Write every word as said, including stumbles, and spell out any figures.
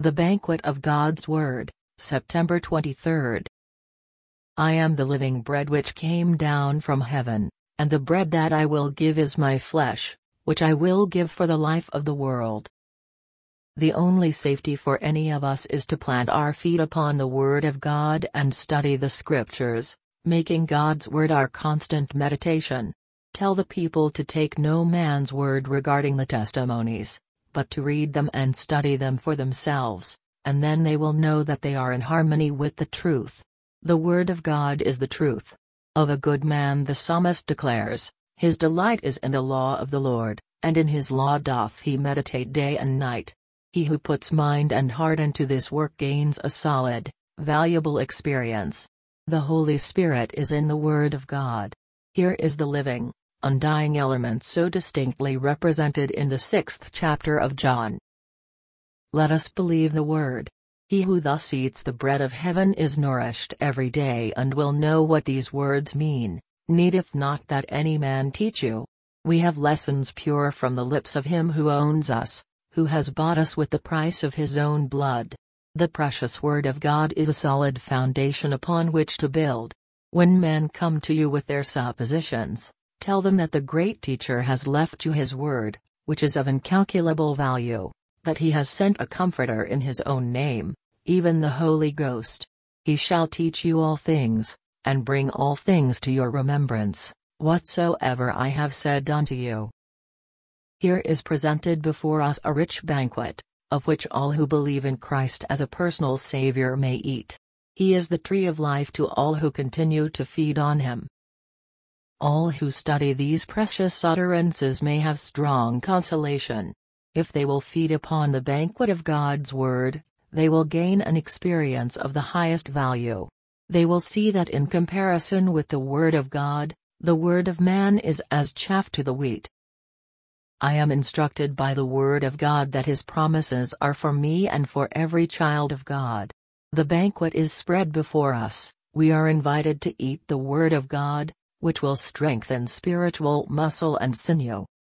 The Banquet of God's Word, September twenty-third. I am the living bread which came down from heaven, and the bread that I will give is my flesh, which I will give for the life of the world. The only safety for any of us is to plant our feet upon the Word of God and study the Scriptures, making God's Word our constant meditation. Tell the people to take no man's word regarding the testimonies, but to read them and study them for themselves, and then they will know that they are in harmony with the truth. The Word of God is the truth. Of a good man the psalmist declares, "His delight is in the law of the Lord, and in his law doth he meditate day and night." He who puts mind and heart into this work gains a solid, valuable experience. The Holy Spirit is in the Word of God. Here is the living, undying element so distinctly represented in the sixth chapter of John. Let us believe the Word. He who thus eats the bread of heaven is nourished every day and will know what these words mean, "Needeth not that any man teach you." We have lessons pure from the lips of him who owns us, who has bought us with the price of his own blood. The precious Word of God is a solid foundation upon which to build. When men come to you with their suppositions, tell them that the great Teacher has left you his Word, which is of incalculable value, that he has sent a Comforter in his own name, even the Holy Ghost. He shall teach you all things, and bring all things to your remembrance, whatsoever I have said unto you. Here is presented before us a rich banquet, of which all who believe in Christ as a personal Savior may eat. He is the tree of life to all who continue to feed on him. All who study these precious utterances may have strong consolation. If they will feed upon the banquet of God's Word, they will gain an experience of the highest value. They will see that in comparison with the Word of God, the word of man is as chaff to the wheat. I am instructed by the Word of God that His promises are for me and for every child of God. The banquet is spread before us. We are invited to eat the Word of God, which will strengthen spiritual muscle and sinew.